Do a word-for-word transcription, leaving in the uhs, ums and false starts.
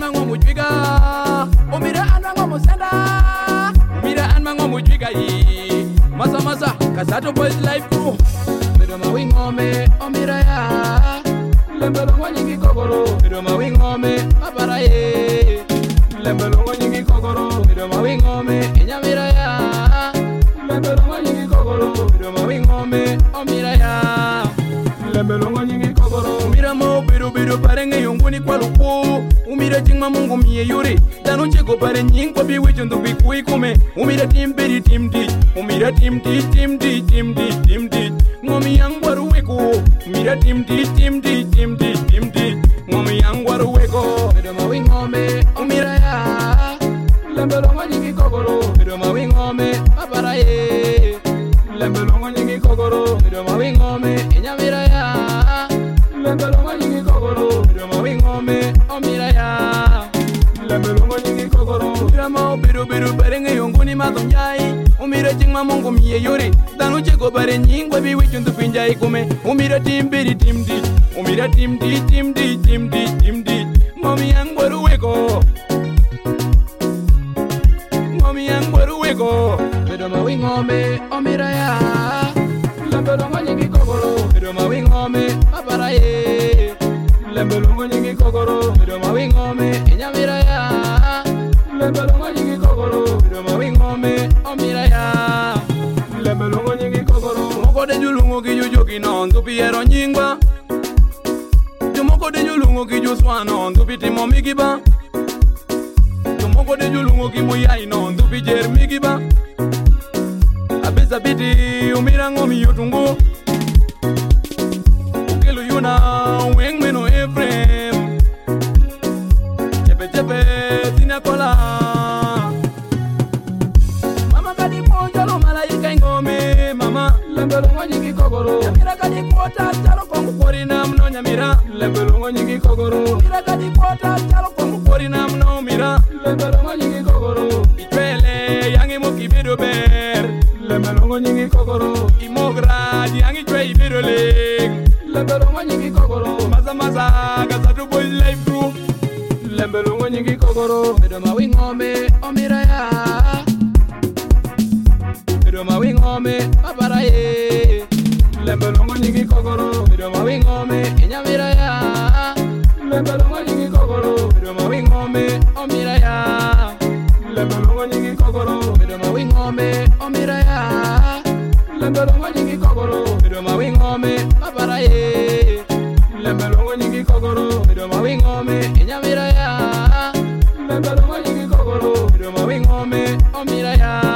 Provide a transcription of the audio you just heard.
mango mujwiga umira an mango musenda umira an mango mujwiga yi masa masa kasato boys life crew pero mawingome umira ya lembelo ngonyingi kogoro pero mawingome babara ye lembelo ngonyingi kogoro pero mawingome inyamira ya lembelo ngonyingi kogoro pero mawingome umira ya lembelo ngonyingi kogoro umira mo biru biru parenge yonguni kwa lupo umira chingma mungu miye yuri danu chego pare nyingko bi wichundu bi kuikume umira timbiri timdi umira timdi timdi timdi timdi ngomi yangwaru weko umira timdi timdi timdi timdi ngomi yangwaru weko pero mawingome umira ya lembelo ngonyingi kogoro pero mawingome babara ye lembelo ngonyingi kogoro pero mawingome inyamira ya lembelo ngonyingi kogoro pero mawingome umira ya lembelo ngonyingi kogoro umira mo biru biru barenge yonguni madonjai umira chingma mungu miye yuri danu chego bare nyingwe bi wichundu pinjai kume umira timbiri timdi umira timdi timdi timdi timdi ngomi yangwaru weko ngomi yangwaru weko pero mawingome umira ya lembelo ngonyingi kogoro pero mawingome babara ye lembelo ngonyingi kogoro pero mawingome inyamira ya lembelo ngonyingi kogoro pero mawingome umira ya lembelo ngonyingi kogoro moko de julungo ki jujuki non tu piero nyingwa jumoko de julungo ki juswano tu pitimo migiba jumoko de julungo ki muyai non tu pijer migiba abisa biti umira ngomi yutungo ukelu yuna weng meno efrem chepe chepe sinakola mama kadi ponjalo malaika ngome mama lembelo ngonyingi kogoro nyamira kadi kota chalo kongu kori namno nyamira lembelo ngonyingi kogoro nyamira kadi kota chalo kongu kori namno mira lembelo ngonyingi kogoro itwele yangi mokibido ber lembelo ngonyingi kogoro imogra yangi twe ibido leg lembelo ngonyingi kogoro maza maza kasatu boys life crew lembelo ngonyingi kogoro pero mawingome umira ya pero mawingome babara ye lembelo ngonyingi kogoro pero mawingome inyamira ya lembelo ngonyingi kogoro pero mawingome umira ya lembelo ngonyingi kogoro pero mawingome umira ya lembelo ngonyingi kogoro pero mawingome babara ye lembelo ngonyingi kogoro pero mawingome inyamira ya lembelo ngonyingi kogoro pero mawingome umira ya